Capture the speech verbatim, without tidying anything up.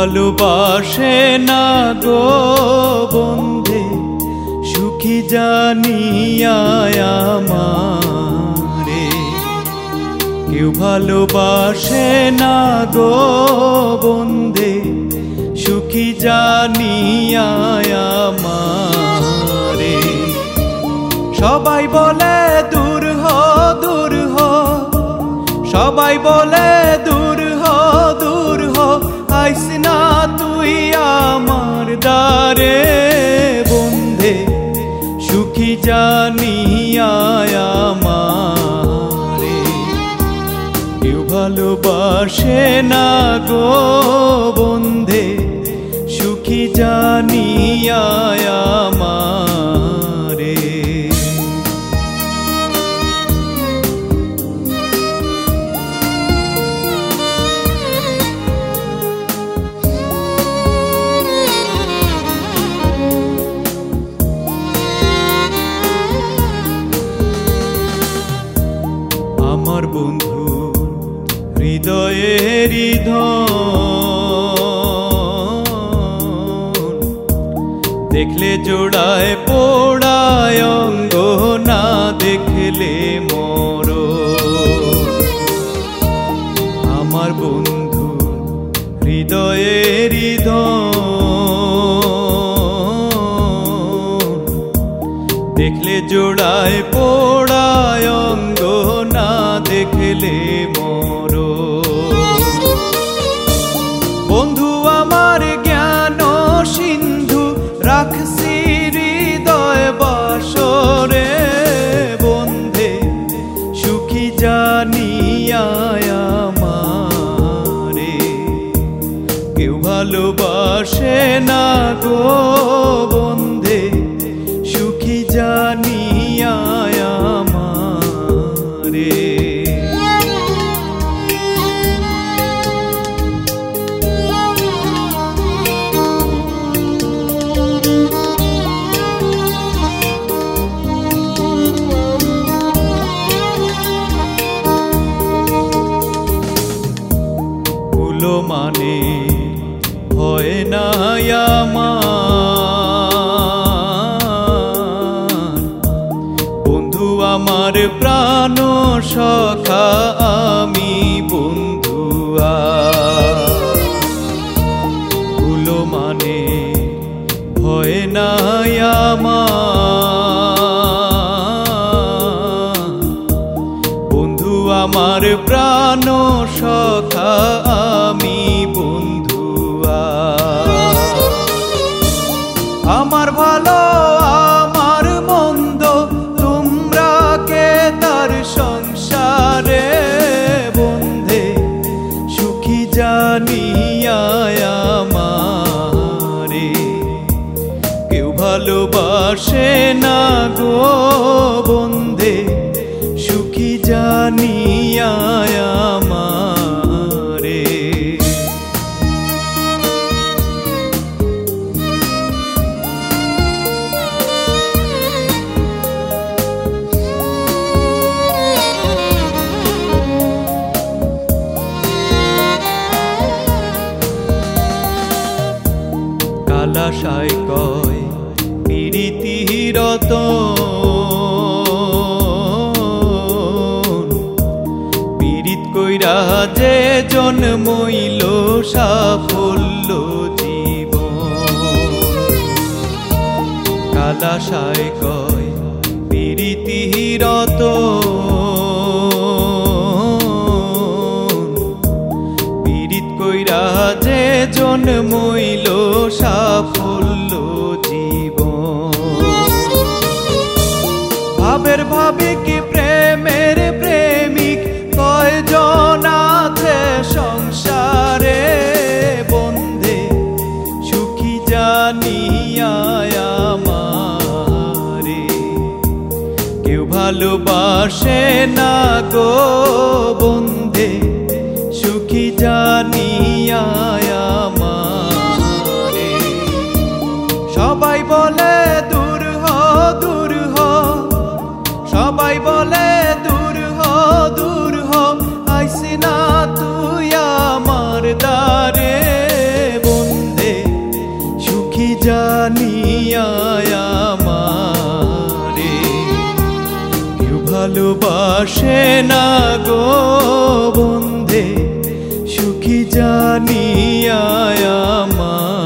ভালোবাসে না গো বন্ধে সুখী জানিয়া আমারে। কেউ ভালোবাসে না গো বন্ধে সুখী জানিয়া আমারে। সবাই বলে দূর হ দূর হ, সবাই বলে দূর হ দূর হ, আইস না তুই আমার দ্বারে বন্ধে সুখী জানিয়া আমারে। কেউ ভালোবাসে না গো বন্ধে সুখী জানিয়া আমারে। আমার বন্ধু হৃদয়ের ধন, দেখলে জোড়ায় পোড়ায় অঙ্গ, না দেখলে মর। আমার বন্ধু হৃদয়ের ধন, দেখলে জোড়ায় পোড়ায় অঙ্গ, না দেখলে মর। বন্ধু আমার জ্ঞান সিন্ধু রাখছি হৃদয় বাসরে বন্ধে সুখী জানিয়া আমারে। কেউ ভালোবাসে না গো বন্ধে সুখী জানিয়া আমারে। মানে হয় না আমার বন্ধু আমার প্রাণ সখা, আমি বন্ধু ভুলো মানে হয় না আমার বন্ধু আমার প্রাণ সখা, আমি বন্ধু আমার ভালো আমার মন্দ তোমরা কে তার সংসারে বন্ধে সুখী জানিয়া আমারে। কেউ ভালোবাসে না গো বন্ধে সুখী জানিয়া আমারে। কালাশায় কয় পীড়িতি রতন, পীড়িত কইরা যে জন্মইল সাফল্য জীবন। কালাশায় কয় পীড়িতি রতন, পীড়িত কইরা যে জন্মইল সাফল্য জীবন। ভাবের ভাবিক প্রেমের প্রেমিক কয়জন আছে সংসারে বন্ধে সুখী জানিয়া আমারে। কেউ ভালোবাসে না গো বন্ধে সুখী জানিয়া আমারে। সবাই বলে দূর হ দূর হ, সবাই বলে দূর হ দূর হ, আইস না তুই আমার দ্বারে। জানিয়া আমারে কেউ ভালোবাসে না গো বন্ধে, সুখী জানিয়া আমারে